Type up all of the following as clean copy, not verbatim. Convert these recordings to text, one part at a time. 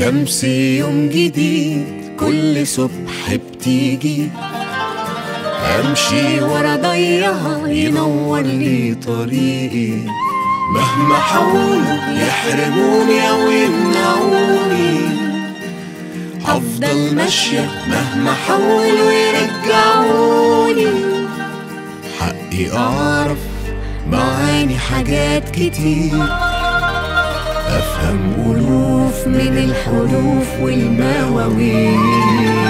شمس يوم جديد كل صبح بتيجي، امشي ورا ضيها ينور لي طريقي. مهما حاولوا يحرموني او يمنعوني، هفضل ماشية مهما حاولوا يرجعوني. حقي اعرف معاني حاجات كتير، افهم الوف من الحروف والمواويل.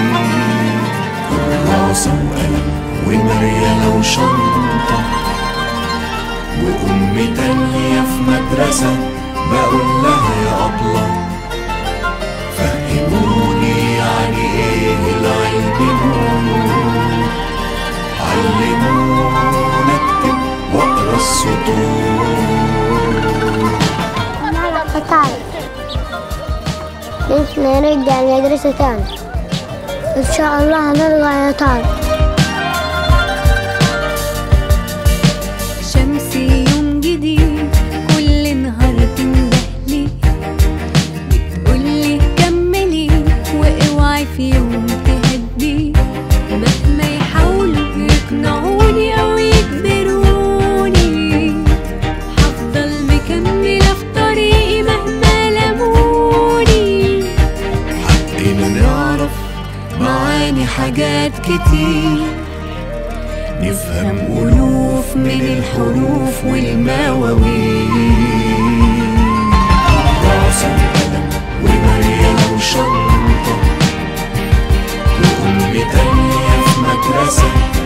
كراسة وقلم ومريالة وشنطة، وأمي تانية في مدرسة بقول لها يا أبلة فهموني يعني إيه العلم نور. علمونا أكتب وأقرأ السطور. نفسنا نرجع المدرسة تاني، إن شاء الله هنرجع يا طارق. شمسي يوم جديد كل نهار تندهلي، بتقولي كملي واوعي في يوم تهدي. مهما يحاولوا يقنعوني او يجبروني، هفضل مكملة في طريقي مهما لموني. حقنا نعرف معاني حاجات كتير، نفهم ألوف من الحروف والمواويل. راسة وقلم ومريالة وشنطة، وأمي تانية في مدرسة